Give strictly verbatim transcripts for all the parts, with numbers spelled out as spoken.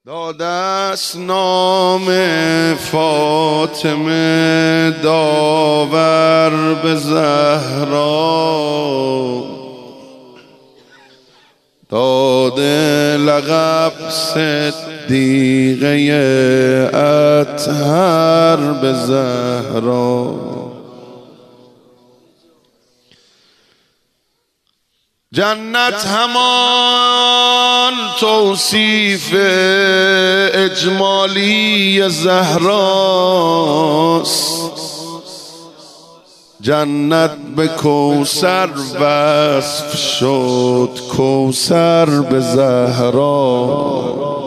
داده است نام فاطمه داور به زهرا، داده لقب صدیقه اطهر به زهرا. جنت همان توصیف اجمالی زهراست، جنت به کوثر وصف شد، کوثر به زهرا.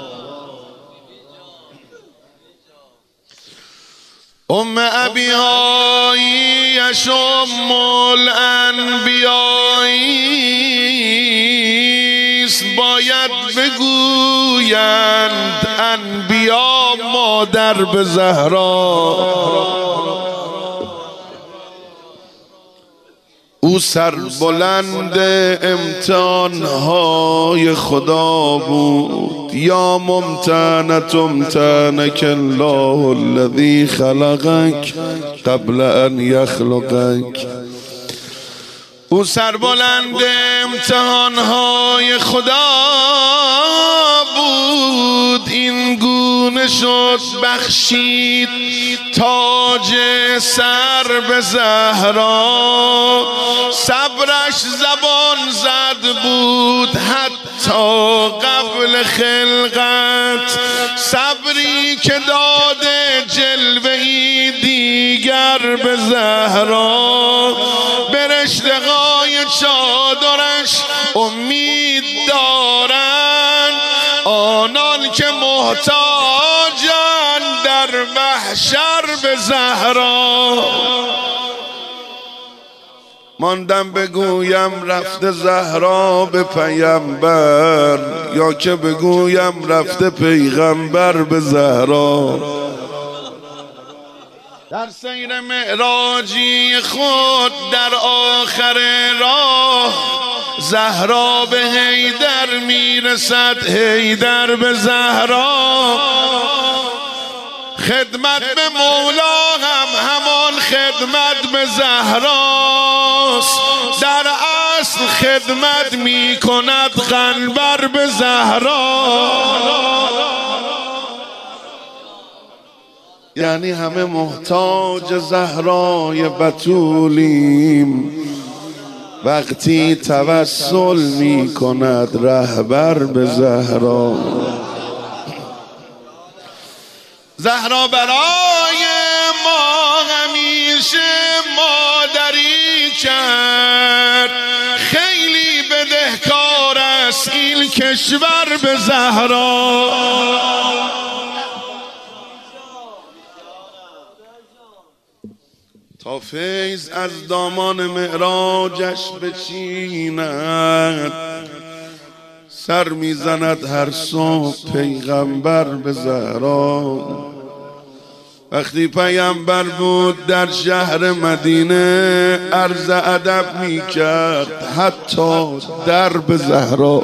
ام ابیهاییش ام الانبیاییست، باید بگویند انبیا مادر به زهرا. او سربلند امتحانهای خدا بود. یا ممتحنة امتحنک الله الذی خلقک قبل ان یخلقک. او سربلند امتحانهای خدا بود، این گونه شد بخشید تاج سر به زهرا. صبرش زبان زد بود حتی قبل خلقت، صبری که داده جلوه‌ای دیگر به زهرا. به رشته‌های چادرش امید دارند آنان که محتاجند در محشر به زهرا. ماندم بگویم رفته زهرا به پیامبر، یا که بگویم رفته پیغمبر به زهرا. در سیر معراجی خود در آخر راه، زهرا به حیدر میرسد، حیدر به زهرا. خدمت به مولا هم همان خدمت به زهراست، در اصل خدمت می کند قنبر به زهرا. یعنی همه محتاج زهرای بتولیم، وقتی توسل می کند رهبر به زهرا. زهرا برای ما همیشه مادری کرد، خیلی بدهکار است این کشور به زهرا. تا فیض از دامان معراجش بچیند، سر میزند هر صبح پیغمبر به زهرا. وقتی پیامبر بود در شهر مدینه، عرض ادب میکرد حتی در به زهرا.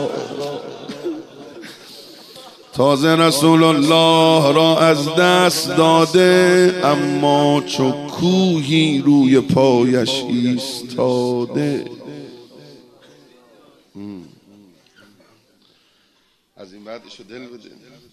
تازه رسول الله را از دست داده، اما چو کوهی روی پایش ایستاده. از این بعدشو دل بده.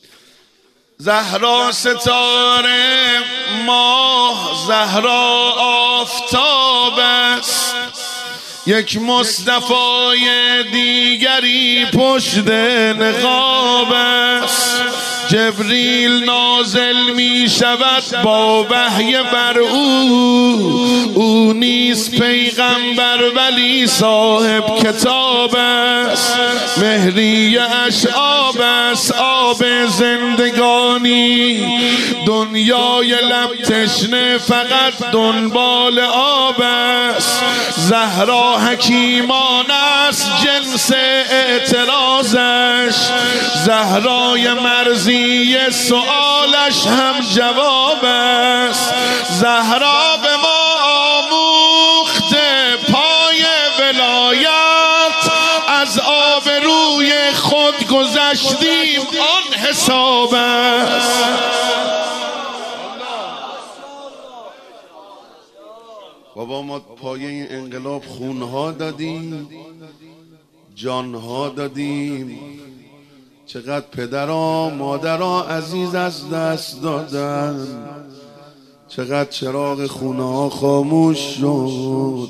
زهرا ستاره ماه، زهرا آفتاب است، یک مصطفی دیگری پشت نقاب است. جبریل نازل می شود با وحی بر او، او نیست پیغمبر ولی صاحب کتاب است. مهری اش آب است، آب زندگانی، دنیای لب تشنه فقط دنبال آب است. زهرا حکیمان است جنس اعتراضش، زهرای مرزی سؤالش هم جواب است. زهرا به ما آموخته پای ولایت، از آبروی خود گذشتیم آن حساب است. بابا ما پایه این انقلاب خونها دادیم، جانها دادیم، چقدر پدرها مادرها عزیز از دست دادن، چقدر چراغ خونه ها خاموش شد.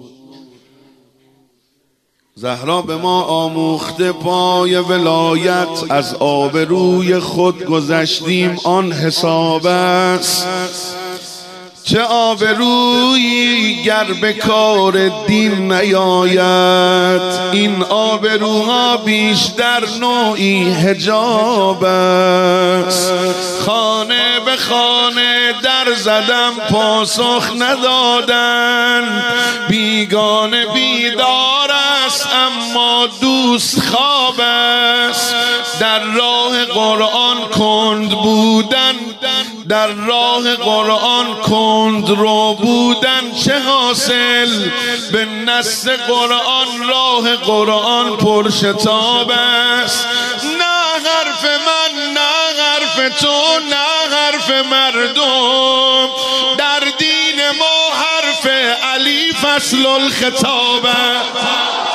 زهرا به ما آموخته پای ولایت از آبروی خود گذشتیم آن حساب است. چه آبرویی گر به کار دین نیاید، این آبروها بیشتر نوعی حجاب است. خانه به خانه در زدم پاسخ ندادن، بیگانه بیدار است اما دوست خواب است. در راه قرآن کند بودن، در راه قرآن کند رو بودن چه حاصل؟ به نص قرآن راه قرآن پرشتاب است. نه حرف من، نه حرف تو، نه حرف مردم، در دین ما حرف علی فصل الخطاب است.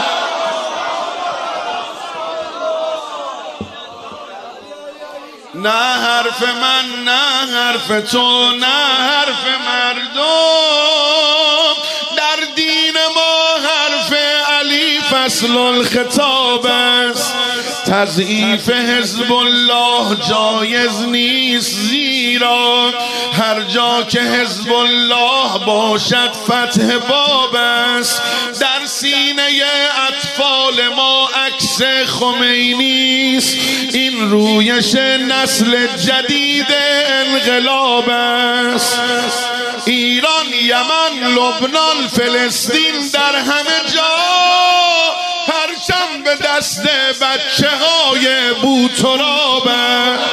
نه حرف من، نه حرف تو، نه حرف مردم، در دین ما حرف علی فصل الخطاب است. تضعیف حزب الله جایز نیست، زیرا هر جا که حزب الله باشد فتح باب است. در سینه اطفال ما عکس خمینی است، این رویش نسل جدید انقلاب است. ایران، یمن، لبنان، فلسطین، در همه جا پرچم به دست بچه های بوتراب است.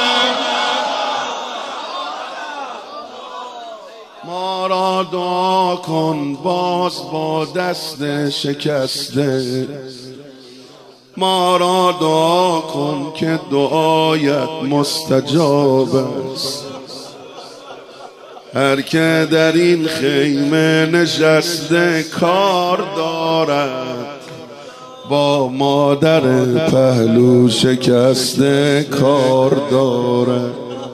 ما را دعا کن باز با دست شکسته، ما را دعا کن که دعایت مستجاب است. هر که در این خیمه نشسته کار دارد، با مادر پهلو شکسته کار دارد.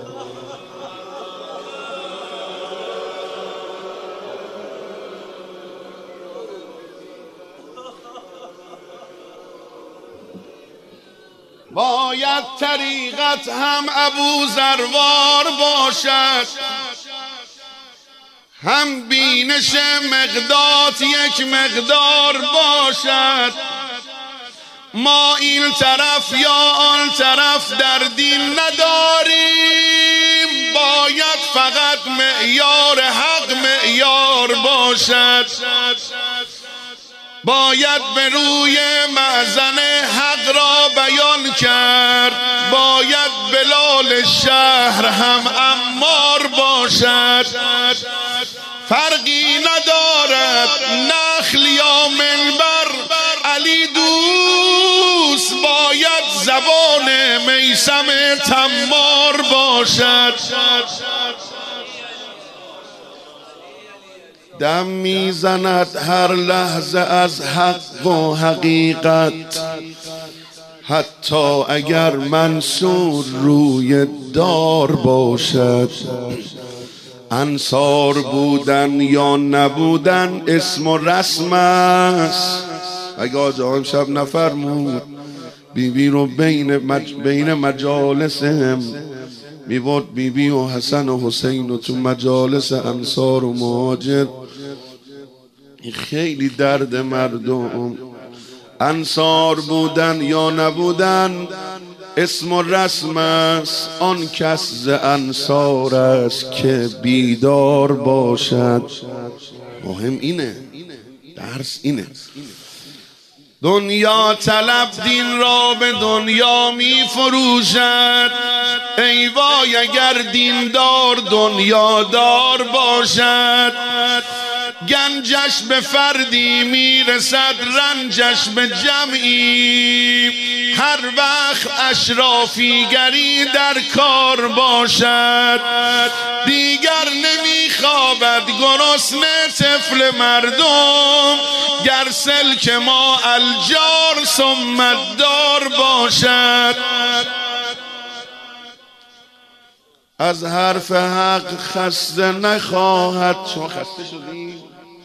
باید طریقت هم ابو ذروار باشد، هم بینش مقدات یک مقدار باشد. ما این طرف یا آن طرف در دین نداریم، باید فقط معیار حق معیار باشد. باید به روی معزن حق را بیان کرد، باید بلال شهر هم عمار باشد. فرقی ندارد نخل یا منبر، علی دوست باید زبان میثم تمار باشد. دم میزند هر لحظه از حق و حقیقت، حتی اگر منصور روی دار باشد. انصار بودن یا نبودن اسم و رسم است. اگه آجا امشب نفرمود بیبی رو بین, مج... بین مجالسهم میبود بیبی و حسن و حسین و تو مجالس انصار و مهاجر. خیلی درد مردم. انصار بودن یا نبودن اسم و رسم است. آن کس ز انصار است که بیدار باشد. مهم اینه، درس اینه. دنیا طلب دین را به دنیا می فروشد. ای وای اگر دیندار دنیا دار باشد. گنجش به فردی میرسد رنجش به جمعی. هر وقت اشرافیگری در کار باشد دیگر نمیخوابد گرسنه طفل مردم. گر سلک ما الجار ثم الدار باشد. از حرف حق خسته نخواهد. شما خسته شدی؟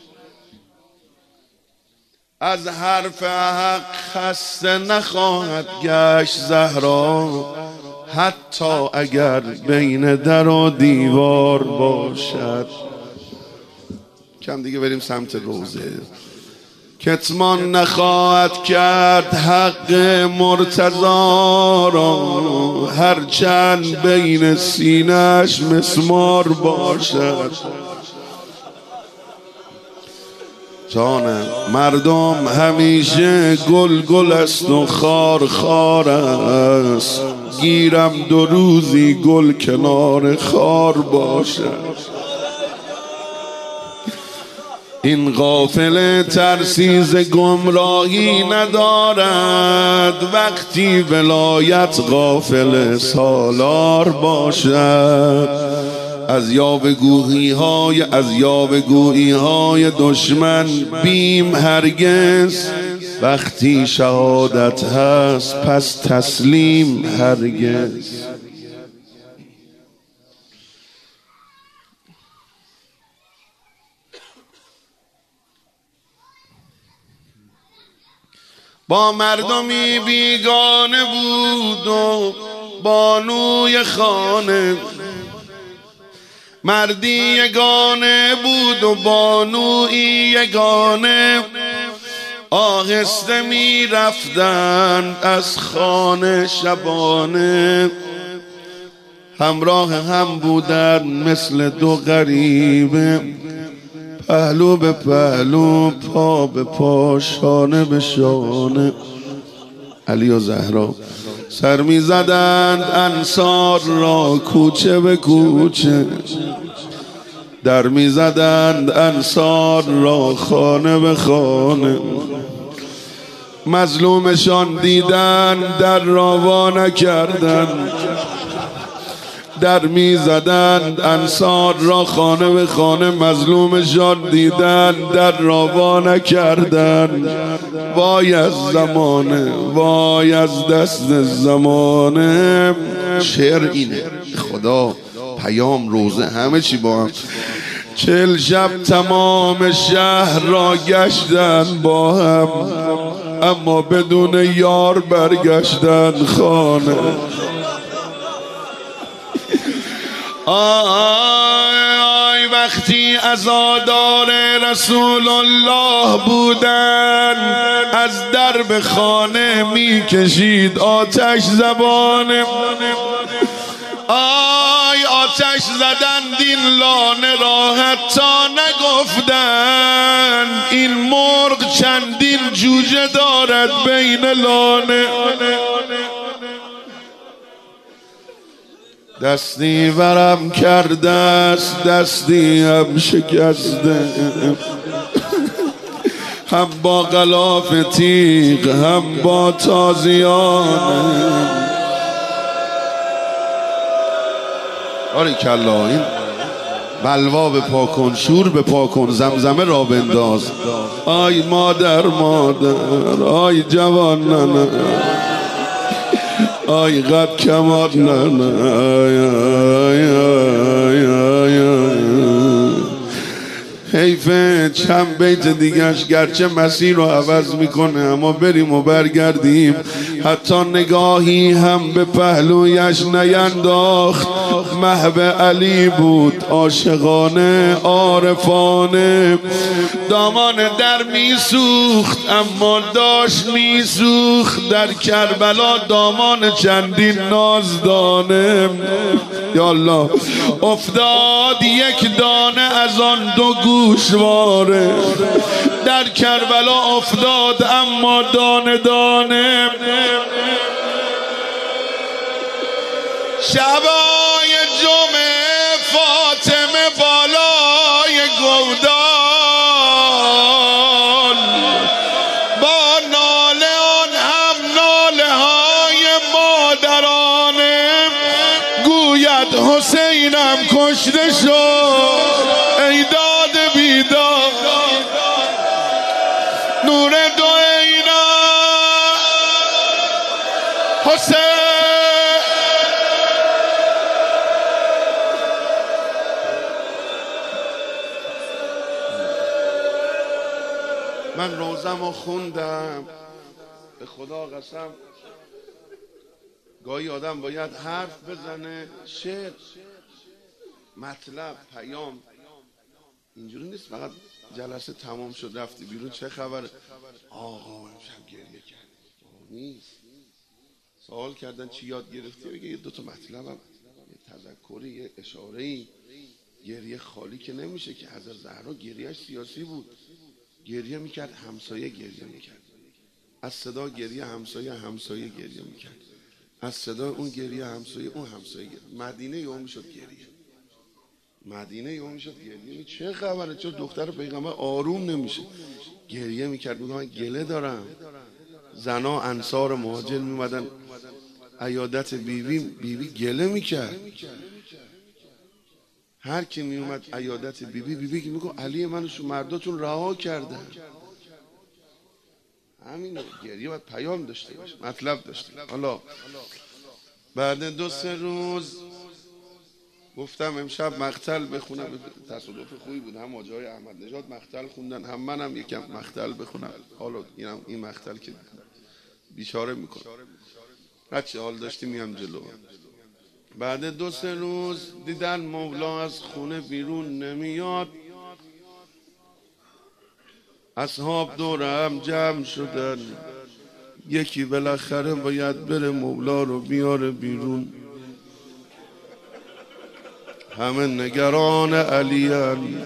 از حرف حق خسته نخواهد گشت زهرا حتی اگر بین در و دیوار باشد. کم دیگه بریم سمت روزه. کتمان نخواهد کرد حق مرتضی را هرچند بین سینه‌اش مسمار باشد. جانم مردم همیشه گل گل است و خار خار است. گیرم دو روزی گل کنار خار باشد. این غافل ترسیز گمراهی ندارد وقتی ولایت غافل سالار باشد. از یاوه‌گویی های از یاوه‌گویی های دشمن بیم هرگز. وقتی شهادت هست پس تسلیم هرگز. با مردمی بیگانه بود و بانوی خانه. مردی یگانه بود و بانوی یگانه. آهسته می رفتند از خانه شبانه. همراه هم بودند مثل دو غریبه. پهلو به پهلو پا به پا شانه به شانه. علی و زهرا سر می زدند انصار را کوچه به کوچه. در می زدند انصار را خانه به خانه. مظلومشان دیدند در را وا نکردند. در می زدند انصار را خانه به خانه. مظلومشان دیدند در را وا نکردند. وای از زمانه وای از دست زمانه. شعر اینه. خدا پیام روزه همه چی با هم. چل شب تمام شهر را گشتن با هم اما بدون یار برگشتن خانه. آی آی وقتی عزادار رسول الله بودن از درب خانه می کشید آتش زبانه. آی آتش زدن این لانه را حتی نگفتن این مرغ چندین جوجه دارد بین لانه. دستی ورم کرده است دستی هم شکسته. هم با غلاف تیغ هم با تازیانه. آره کلا این بلوا به پا کن شور به پا کن زمزمه را بنداز. آی مادر مادر آی جوان نه آی قد کمات نه آی آی آی آی آی. حیفه چند بیت دیگرش گرچه مسیر رو عوض میکنه اما بریم و برگردیم. حتی نگاهی هم به پهلویش نینداخت. محو علی بود عاشقانه عارفانه. دامان در میسوخت اما داشت میسوخت. در کربلا دامان چندین نازدانه. یا الله افتاد یک دانه از آن دو گوشواره. در کربلا افتاد اما دانه دانه. شبای جمعه فاطمه بالای گودال اومد حسینم کشته شد ای داد بیداد نور دو اینا حسین من روزم رو خوندم به خدا قسم گاهی آدم باید حرف بزنه شعر مطلب پیام اینجوری نیست فقط جلسه تمام شد رفتی بیرون چه خبره آقا امشب گریه کرد نیست سوال کردن چی یاد گرفتی بگه یه دوتا مطلب هم یه تذکری یه اشاره‌ای گریه خالی که نمیشه که حضرت زهرا گریهش سیاسی بود گریه میکرد همسایه گریه میکرد از صدا گریه همسایه همسایه گریه میکرد از صدا اون گریه همسایه اون همسایه گریه مدینه یوم میشد گریه مدینه یوم میشد گریه چه خبره چون دختر پیغمبر آروم نمیشه گریه میکرد بود من گله دارم زنا انصار مهاجر میمدن عیادت بیبی بیبی گله میکرد هر کی میومد عیادت بیبی بیبی که میگه علی منو شو مرداتون رها کردن همین گریه باید پیام داشته باشه مطلب داشته حالا بعد دو سه روز گفتم امشب مقتل بخونم تصادف خوبی بود هم آجای احمد نژاد مقتل خوندن هم منم یکم مقتل بخونم حالا اینم این مقتل که بیچاره میکنه بچه حال داشتی میام جلو بعد دو سه روز دیدن مولا از خونه بیرون نمیاد اصحاب دورم جمع شدن یکی بالاخره باید بره مولا رو بیاره بیرون همه نگران علی هن.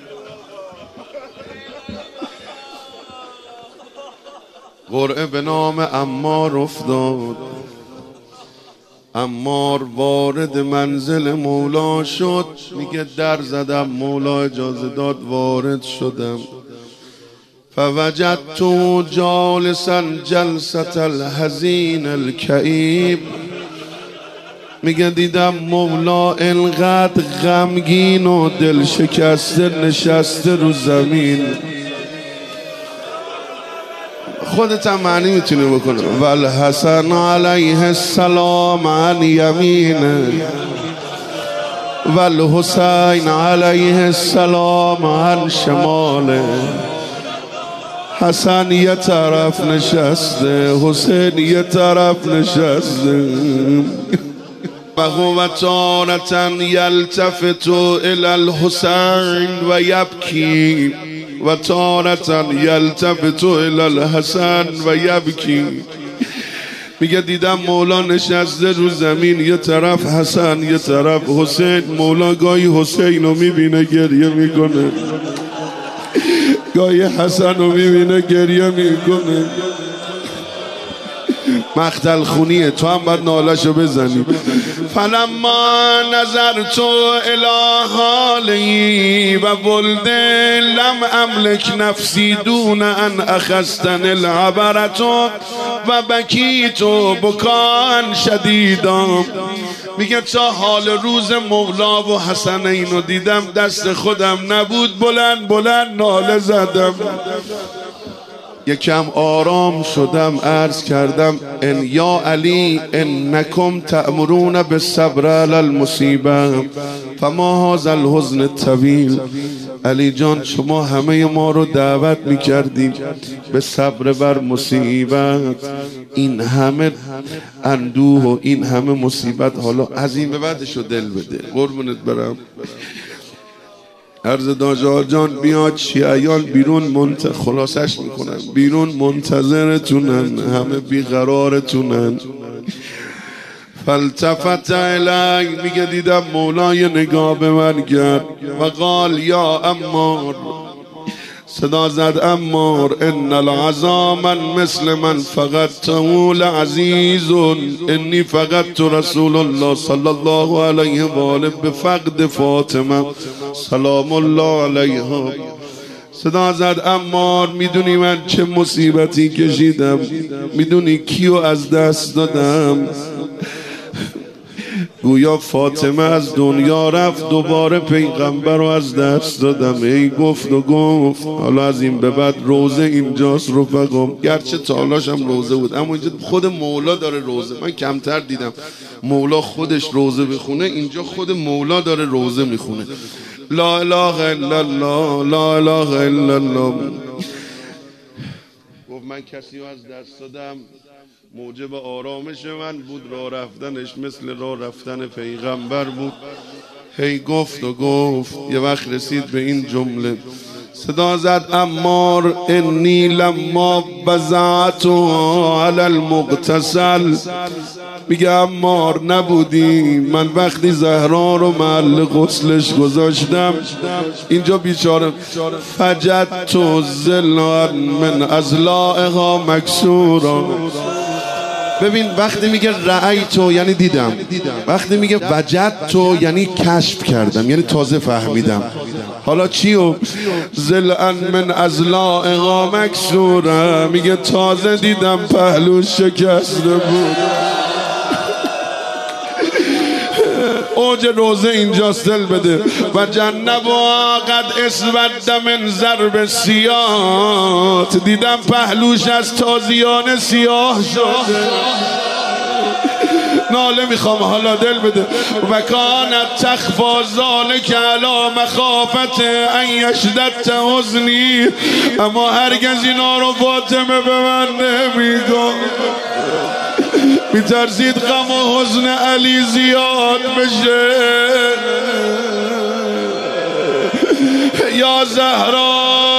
قرعه به نام عمار افتاد عمار وارد منزل مولا شد میگه در زدم مولا اجازه داد وارد شدم فوجدت جالسا جلسة الحزین الکئیب میگه دیدم مولا انقدر غمگین و دل شکسته نشسته رو زمین خودت هم معنی میتونی بکنه والحسن علیه السلام عن یمینه والحسین علیه السلام عن شماله حسن یه طرف نشسته حسین یه طرف نشسته وهو تارة یلتفت الی الحسین و یبکی و تارة یلتفت الی الحسن و یبکی میگه دیدم مولا نشسته رو زمین یه طرف حسن یه طرف حسین مولا گاهی حسین رو میبینه گریه میکنه گاهی حسن رو میبینه گریه میکنه مقتل خونیه تو هم باید نالشو بزنی فلما نظرت الی حالی و ولد لم املک نفسی دون ان اخذتن العبرت و بکیت بکان شدیدا میگه تا حال روز مولا و حسنین رو دیدم دست خودم نبود بلند بلند ناله زدم یکم آرام شدم عرض کردم ان یا علی انکم تأمرون بالصبر علی المصیبه فما هذا الحزن الطویل علی جان شما همه ما رو دعوت میکردیم به صبر بر مصیبت این همه اندوه و این همه مصیبت حالا از این به بعدش رو دل بده قربونت برم عرض داجا جان بیاد شیعیان بیرون منت... خلاصش میکنن بیرون منتظرتونن همه بیقرارتونن فالتفت الی میگه دیدم مولای نگاه به من کرد و قال یا عمار صدا زد عمار ان العظام من مثل من فقط تقول عزیز انی فقط رسول الله صلی الله علیه و آله بفقد فاطمه سلام الله علیها صدا زد عمار میدونی من چه مصیبتی کشیدم میدونی کیو از دست دادم گویا فاطمه از دنیا رفت، دوباره پیغمبر رو از دست دادم. ای گفت و گفت حالا از این به بعد روزه اینجاست رفقام. گرچه تالاش هم روزه بود، اما اینجا خود مولا داره روزه. من کمتر دیدم مولا خودش روزه بخونه، اینجا خود مولا داره روزه میخونه. لا اله الا الله، لا اله الا الله. گفت من کسی رو از دست دادم موجب آرامش من بود، راه رفتنش مثل راه رفتن پیغمبر بود. هی گفت و گفت یه وقت رسید به این جمله، صدا زد عمار انی لما بزعت علی المغتسل. میگه عمار نبودی من وقتی زهرا رو محل غسلش گذاشتم، اینجا بیچاره فجدت ظلا من ازلاعها مکسورا. ببین وقتی میگه رأیتو یعنی دیدم، وقتی میگه وجدتو یعنی کشف کردم، یعنی تازه فهمیدم. حالا چیو؟ ظلا من ازلاعها مکسورا، میگه تازه دیدم پهلوش شکسته بود. اوج روزه اینجاست، دل بده. و جنبها قد اسود من ضرب سیات، دیدم پهلوش از تازیانه سیاه شده. ناله میخوام حالا، دل بده. و کانت تخفا ذالک علی مخافت ان یشدد حزنی، اما هرگز اینا رو فاطمه به من نمیگم، میترسید غم و حزن علی زیاد بشه. یا زهرا